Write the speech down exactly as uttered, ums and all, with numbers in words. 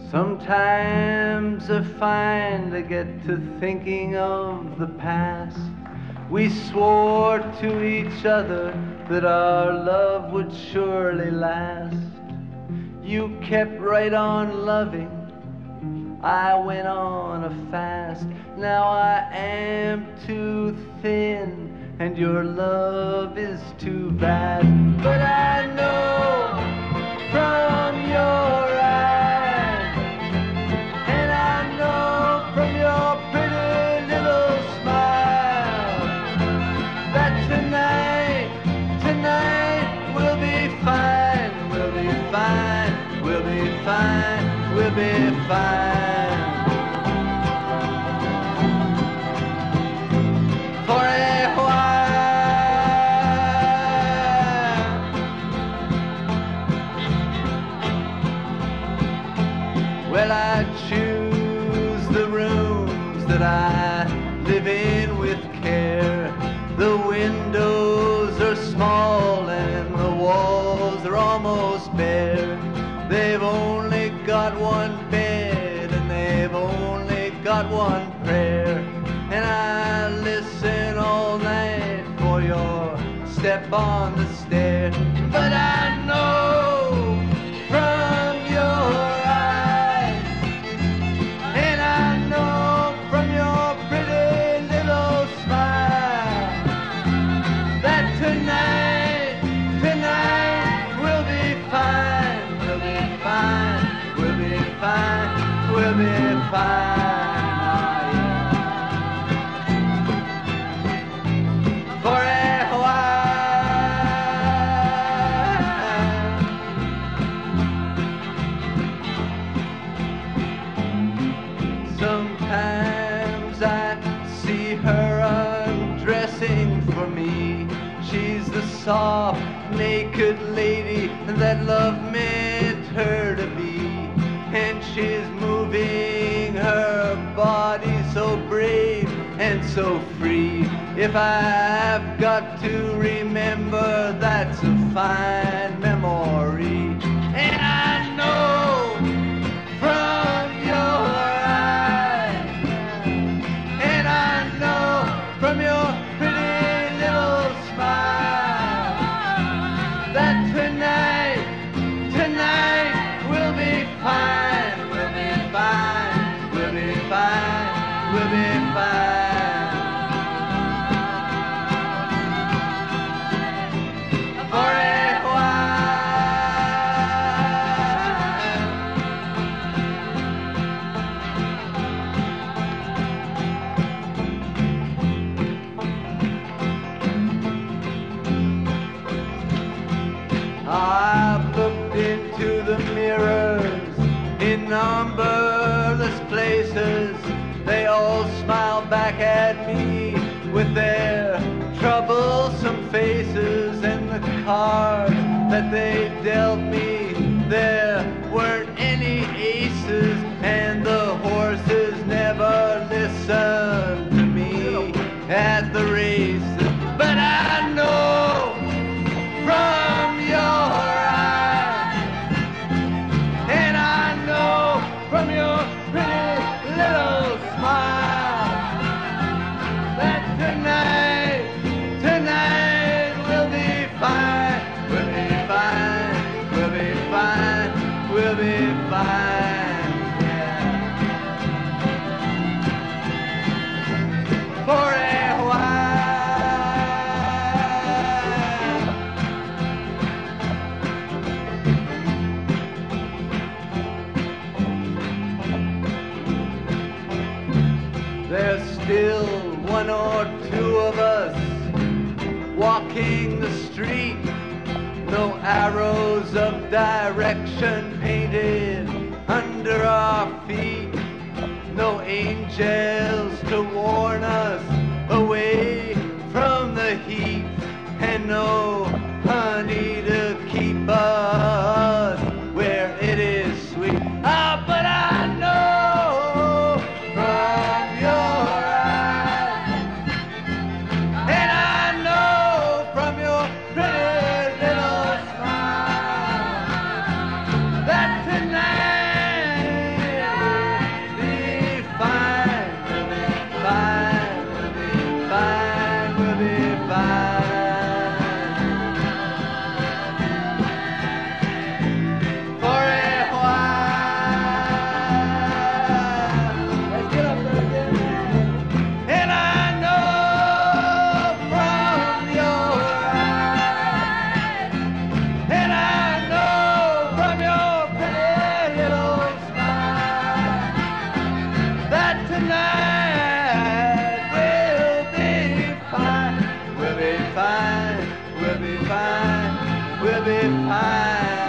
Sometimes I find I get to thinking of the past. We swore to each other that our love would surely last. You kept right on loving, I went on a fast. Now I am too thin, and your love is too vast. But I know from your eyes, and I know from your pretty little smile, that tonight, tonight we'll be fine, we'll be fine, we'll be fine, we'll be fine. For a while, well, I choose the rooms that I live in with care. The windows are small and the walls are almost bare. They've only got one bed and they've only got one prayer. And I listen all night for your step on the stair. But I know from your eyes, and I know from your pretty little smile, that tonight, tonight we'll be fine, we'll be fine, we'll be fine, we'll be fine. Sometimes I see her undressing for me. She's the soft, naked lady that love meant her to be. And she's moving her body so brave and so free. If I've got to remember, that's a fine memory. And I know from your from your pretty little smile, that tonight, tonight we'll be fine, we'll be fine, we'll be fine, we'll be fine. For a I've looked into the mirrors in numberless places. They all smile back at me with their troublesome faces. And the cards that they dealt me, there weren't any aces, and the horses never listened to me at the races. But I know from your eyes, and I know from your pretty little smile, that tonight, tonight we'll be fine, we'll be fine, we'll be fine, we'll be fine, yeah. For a while. There's still one or two of us walking the street. No arrows of direction painted under our feet. No angels to warn us away from the heat. And no honey to keep us where it is sweet. Ah, but I know from your eyes, and I know from your pretty little smile, that tonight fine. For a while. Let's get up there again. And I know from your eyes, and I know from your pretty little smile, that tonight will be fine. We'll be fine, we'll be fine, we'll be fine.